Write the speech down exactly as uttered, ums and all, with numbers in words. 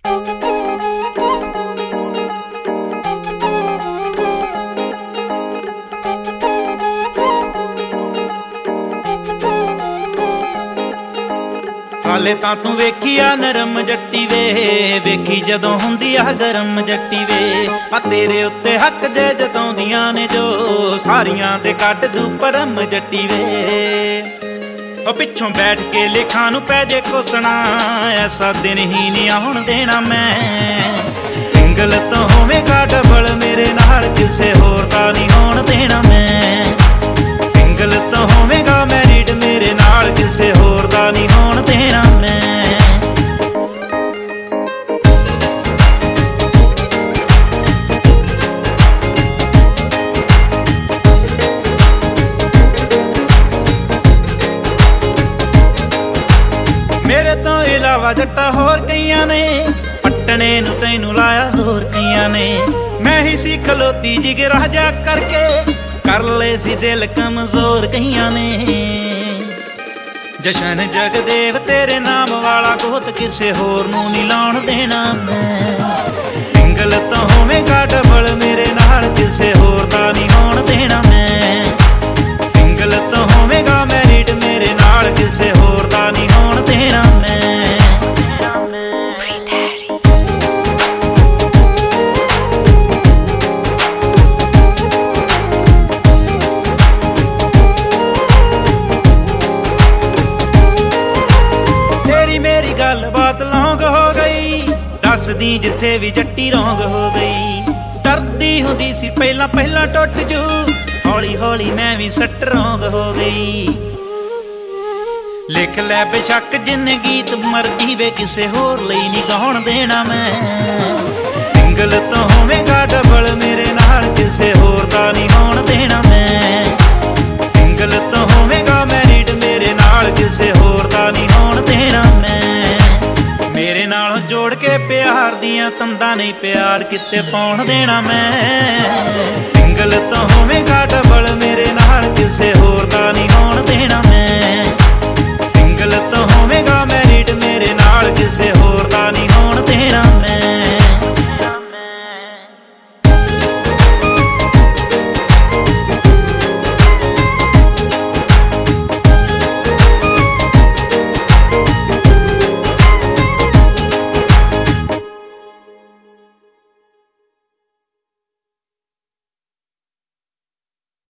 ਹਾਲੇ ਤਾਂ ਤੂੰ ਵੇਖੀ ਆ ਨਰਮ ਜੱਟੀ ਵੇ, ਵੇਖੀ ਜਦੋਂ ਹੁੰਦੀ ਆ ਗਰਮ ਜੱਟੀ ਵੇ। ਆ ਤੇਰੇ ਉੱਤੇ ਹੱਕ ਦੇ ਜਤਾਉਂਦੀਆਂ ਨੇ ਜੋ, ਸਾਰੀਆਂ ਦੇ ਕੱਢ ਦੂ ਪਰਮ ਜੱਟੀ ਵੇ। ਉਹ ਪਿੱਛੋਂ ਬੈਠ ਕੇ ਲੇਖਾਂ ਨੂੰ ਪੈ ਜੇ ਕੋਸਣਾ, ਐਸਾ ਦਿਨ ਹੀ ਨਹੀਂ ਆਉਣ ਦੇਣਾ ਮੈਂ। ਸਿੰਗਲ ਤੋਂ ਹੋਵੇਗਾ ਡਬਲ ਮੇਰੇ ਨਾਲ, ਕਿਸੇ ਹੋਰ ਦਾ ਨਹੀਂ ਹੋਣ ਦੇਣਾ ਮੈਂ। ਸਿੰਗਲ ਤੋਂ ਹੋਵੇਗਾ ਮੈਰਿਡ ਮੇਰੇ ਨਾਲ, ਕਿਸੇ ਹੋਰ ਦਾ ਨਹੀਂ ਹੋਣ ਦੇਣਾ ਮੈਂ। ਮੇਰੇ ਤੋਂ ਇਲਾਵਾ ਜੱਟਾਂ ਹੋਰ ਕਈਆਂ ਨੇ, ਪੱਟਣੇ ਨੂੰ ਤੈਨੂੰ ਲਾਇਆ ਜ਼ੋਰ ਕਈਆਂ ਨੇ। ਮੈਂ ਹੀ ਸੀ ਖਲੋਤੀ ਜਿਗਰਾ ਜਾ ਕਰਕੇ, ਕਰ ਲਏ ਸੀ ਦਿਲ ਕਮਜ਼ੋਰ ਕਈਆਂ ਨੇ। ਜਸ਼ਨ ਜਗਦੇਵ ਤੇਰੇ ਨਾਮ ਵਾਲਾ ਗੋਤ, ਕਿਸੇ ਹੋਰ ਨੂੰ ਨਹੀਂ ਲਾਉਣ ਦੇਣਾ ਮੈਂ। ਸਿੰਗਲ ਤਾਂ ਹੋਵੇਗਾ ਡਬਲ ਮੇਰੇ ਨਾਲ, ਕਿਸੇ ਹੋਰ ਦਾ ਨਹੀਂ ਹੋਣ ਦੇਣਾ ਮੈਂ। ਸਿੰਗਲ ਤਾਂ ਹੋਵੇਗਾ ਮੈਰਿਡ ਮੇਰੇ ਨਾਲ, ਕਿਸੇ ਹੋਰ ਦਾ ਨਹੀਂ ਹੋਣ ਦੇਣਾ ਮੈਂ। ਮੇਰੀ ਗੱਲਬਾਤ ਲੌਂਗ ਹੋ ਗਈ, ਦੱਸਦੀ ਜਿੱਥੇ ਵੀ ਜੱਟੀ ਰੌਂਗ ਹੋ ਗਈ। ਡਰਦੀ ਹੁੰਦੀ ਸੀ ਪਹਿਲਾਂ ਪਹਿਲਾਂ ਟੁੱਟ ਜੂ, ਹੌਲੀ ਹੌਲੀ ਮੈਂ ਵੀ ਸੱਟ ਰੌਂਗ ਹੋ ਗਈ। ਲਿਖ ਲੈ ਬੇਸ਼ੱਕ ਜਿੰਨੇ ਗੀਤ ਮਰਜੀ ਵੇ, ਕਿਸੇ ਹੋਰ ਲਈ ਨਹੀਂ ਗਾਉਣ ਦੇਣਾ ਮੈਂ। ਸਿੰਗਲ ਤੋਂ ਹੋਵੇਗਾ ਡਬਲ ਮੇਰੇ ਨਾਲ, ਕਿਸੇ ਹੋਰ ਦਾ ਨਹੀਂ ਹੋਣ ਦੇਣਾ ਮੈਂ। ਸਿੰਗਲ ਤੋਂ ਹੋਵੇਗਾ ਮੈਰਿਡ ਮੇਰੇ ਨਾਲ, ਕਿਸੇ ਹੋਰ ਦਾ ਨਹੀਂ ਹੋਣ ਦੇਣਾ ਮੈਂ। ਮੇਰੇ ਨਾਲ ਜੋੜ ਕੇ ਪਿਆਰ ਦੀਆਂ ਤੰਦਾਂ ਨਹੀਂ, ਪਿਆਰ ਕਿਤੇ ਪਾਉਣ ਦੇਣਾ ਮੈਂ। ਸਿੰਗਲ ਤੋਂ ਹੋਵੇਗਾ ਡਬਲ ਮੇਰੇ ਨਾਲ, ਕਿਸੇ ਹੋਰ